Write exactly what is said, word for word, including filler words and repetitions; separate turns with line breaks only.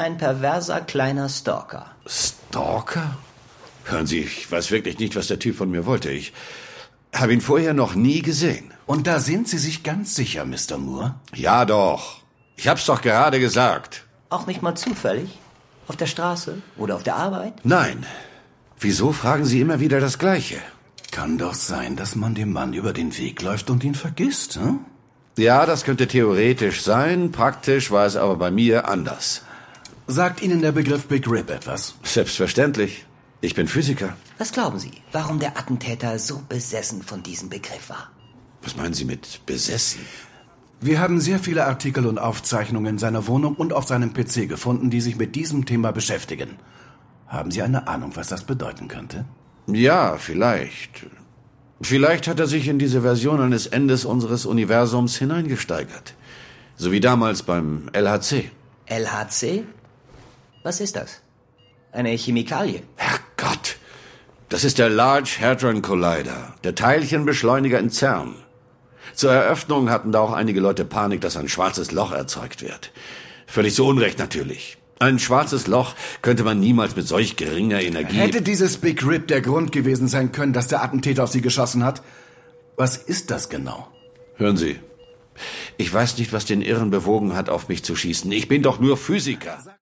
Ein perverser kleiner Stalker.
Stalker? Hören Sie, ich weiß wirklich nicht, was der Typ von mir wollte. Ich habe ihn vorher noch nie gesehen.
Und da sind Sie sich ganz sicher, Mister Moore?
Ja doch. Ich hab's doch gerade gesagt.
Auch nicht mal zufällig? Auf der Straße oder auf der Arbeit?
Nein. Wieso fragen Sie immer wieder das Gleiche?
Kann doch sein, dass man dem Mann über den Weg läuft und ihn vergisst, hm?
Ja, das könnte theoretisch sein. Praktisch war es aber bei mir anders.
Sagt Ihnen der Begriff Big Rip etwas?
Selbstverständlich. Ich bin Physiker.
Was glauben Sie, warum der Attentäter so besessen von diesem Begriff war?
Was meinen Sie mit besessen?
Wir haben sehr viele Artikel und Aufzeichnungen in seiner Wohnung und auf seinem P C gefunden, die sich mit diesem Thema beschäftigen. Haben Sie eine Ahnung, was das bedeuten könnte?
Ja, vielleicht. Vielleicht hat er sich in diese Version eines Endes unseres Universums hineingesteigert. So wie damals beim L H C.
L H C? Was ist das? Eine Chemikalie?
Herrgott! Das ist der Large Hadron Collider, der Teilchenbeschleuniger in CERN. Zur Eröffnung hatten da auch einige Leute Panik, dass ein schwarzes Loch erzeugt wird. Völlig zu Unrecht natürlich. Ein schwarzes Loch könnte man niemals mit solch geringer Energie...
Hätte dieses Big Rip der Grund gewesen sein können, dass der Attentäter auf Sie geschossen hat? Was ist das genau?
Hören Sie, ich weiß nicht, was den Irren bewogen hat, auf mich zu schießen. Ich bin doch nur Physiker.